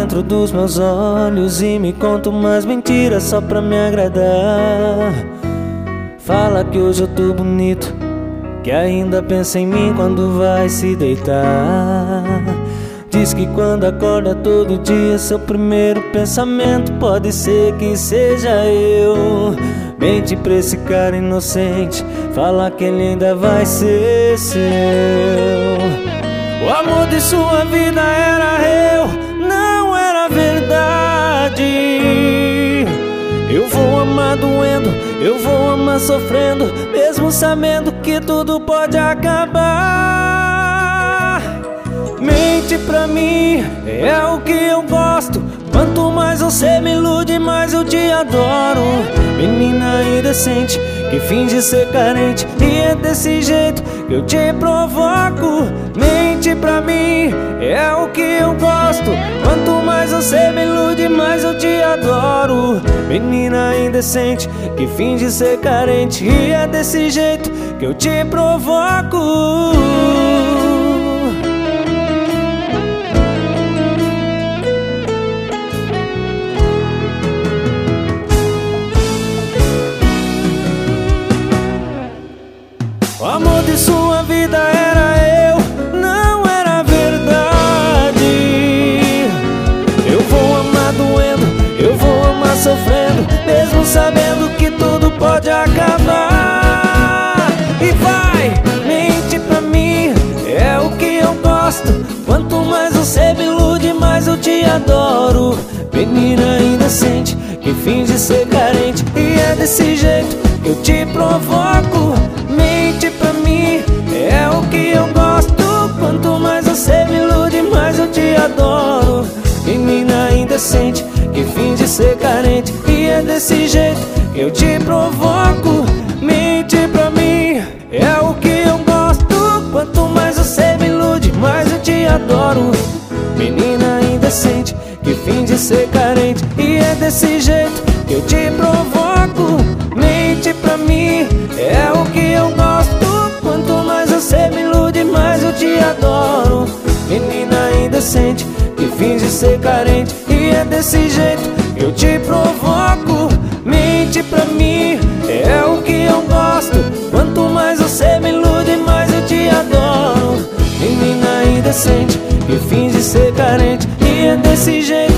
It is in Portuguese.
dentro dos meus olhos e me conta umas mentiras só pra me agradar. Fala que hoje eu tô bonito, que ainda pensa em mim quando vai se deitar. Diz que quando acorda todo dia seu primeiro pensamento pode ser que seja eu. Mente pra esse cara inocente, fala que ele ainda vai ser seu. O amor de sua vida era eu, não era verdade. Eu vou amar doendo, eu vou amar sofrendo, mesmo sabendo que tudo pode acabar. Mente pra mim, é o que eu gosto. Quanto mais você me ilude, mais eu te adoro. Menina indecente, que finge ser carente, e é desse jeito que eu te provoco. Mente pra mim, é o que eu gosto. Quanto mais você me ilude, mais eu te adoro. Menina indecente, que finge ser carente, e é desse jeito que eu te provoco. O amor de sua vida era eu, não era verdade. Eu vou amar doendo, eu vou amar sofrendo, mesmo sabendo que tudo pode acabar. E vai, mente pra mim, é o que eu gosto. Quanto mais você me ilude, mais eu te adoro. Menina indecente, que finge ser carente, e é desse jeito que eu te provoco. Mente pra mim, é o que eu gosto. Quanto mais você me ilude, mais eu te adoro. Menina indecente, que finge ser carente, e é desse jeito que eu te provoco. Mente pra mim, é o que eu gosto. Quanto mais você me ilude, mais eu te adoro. Menina indecente, que finge ser carente, e é desse jeito que eu te provoco. Mente pra mim, é o que eu gosto. Quanto mais você me ilude, mais eu te adoro. Menina indecente, que finge ser carente, e é desse jeito que eu te provoco. Mente pra mim, é o que eu gosto. Quanto mais você me ilude, mais eu te adoro. Menina indecente, que finge ser carente, e é desse jeito